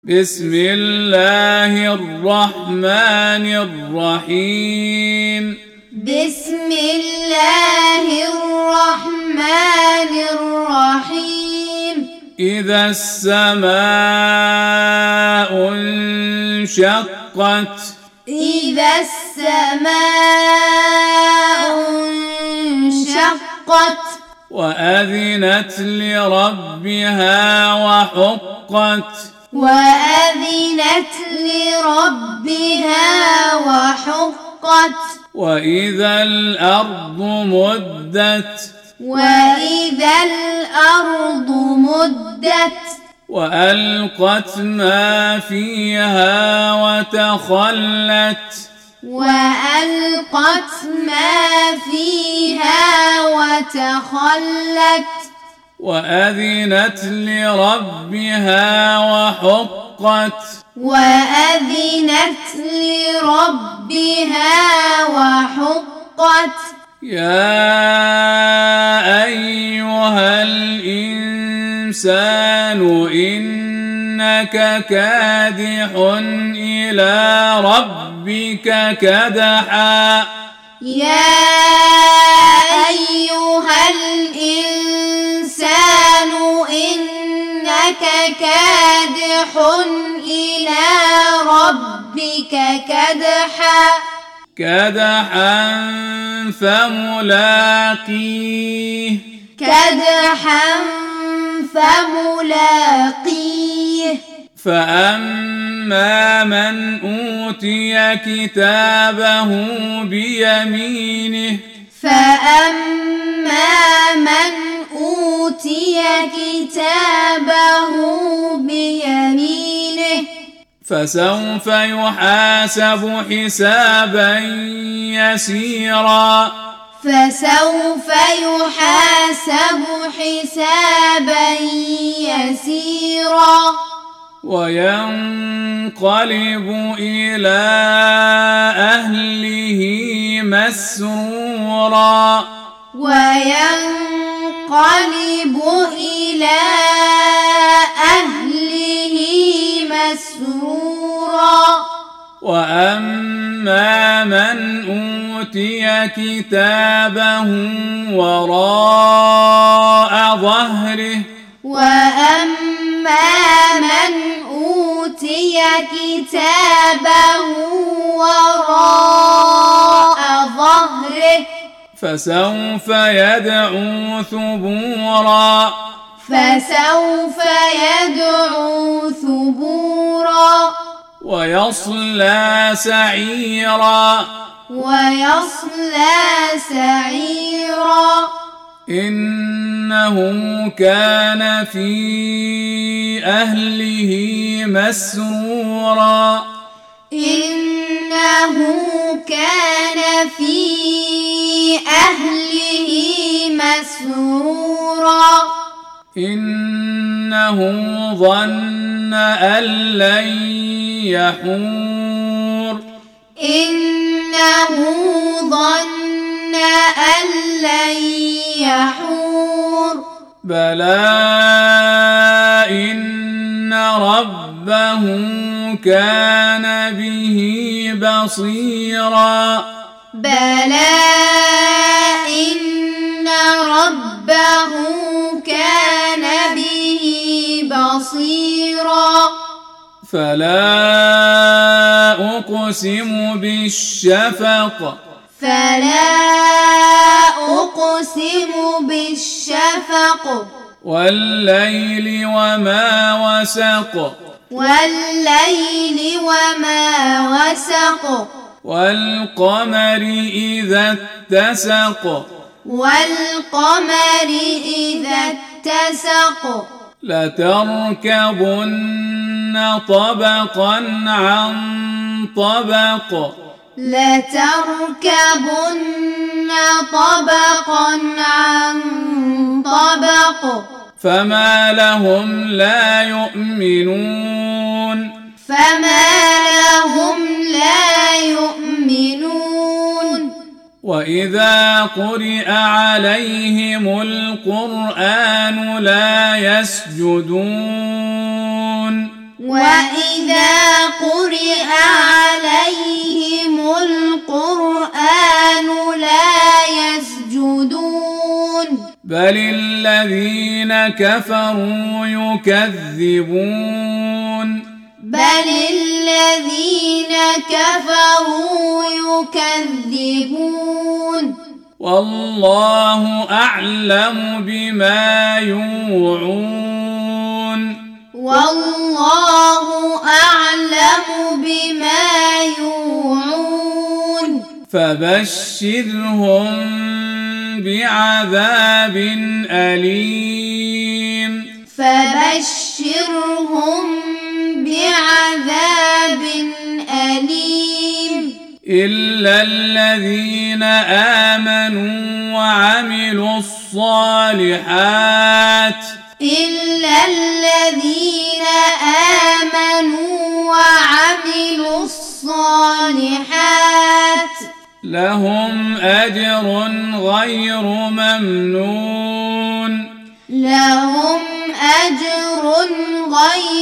بسم الله الرحمن الرحيم. بسم الله الرحمن الرحيم. إذا السماء انشقت. إذا السماء انشقت. وأذنت لربها وحقت. وأذنت لربها وحقت. وإذا الأرض مدت. وإذا الأرض مدت. وألقت ما فيها وتخلت. وألقت ما فيها وتخلت. وأذنت لربها وحقت. وأذنت لربها وحقت. يا أيها الإنسان إنك كادح إلى ربك كدحا. يا أيها الإنسان إنك كادح إلى ربك كدحا فملاقيه. فأما من أوتي كتابه بيمينه. فأما من أوتي كتابه بيمينه فسوف يحاسب حسابا يسيرا. فسوف يحاسب حسابا يسيرا. وينقلب إلى أهله مسرورا. وينقلب إلى أهله مسرورا. وأما من أوتي كتابه وراء ظهره. وأما من أوتي كتابه وراء ظهره. فسوف يدعو ثبورا. فسوف يدعو ثبورا. ويصلى سعيرا. ويصلى سعيرا. إنه كان في أهله مسرورا. إنه كان في أهله مسرورا. إنه ظن أن لن يحور. إنه ظن أن لن يحور. بلى إن ربه كان به بصيرا. بلى إن ربه كان به بصيرا. فلا أقسم بالشفق. فلا أقسم بالشفق. والليل وما وسق. والليل وما وسق. والقمر إذا اتسق. والقمر إذا اتسق. لتركبن طبقا عن طبق. لتركبن طبقا عن طبق. فما لهم لا يؤمنون. فما لهم لا يؤمنون. وإذا قرئ عليهم القرآن لا يسجدون وإذا قرئ عليهم القرآن لا يسجدون بل الذين كفروا يكذبون والله أعلم بما يوعون فبشرهم بعذاب أليم إلا الذين آمنوا وعملوا الصالحات لهم أجر غير ممنون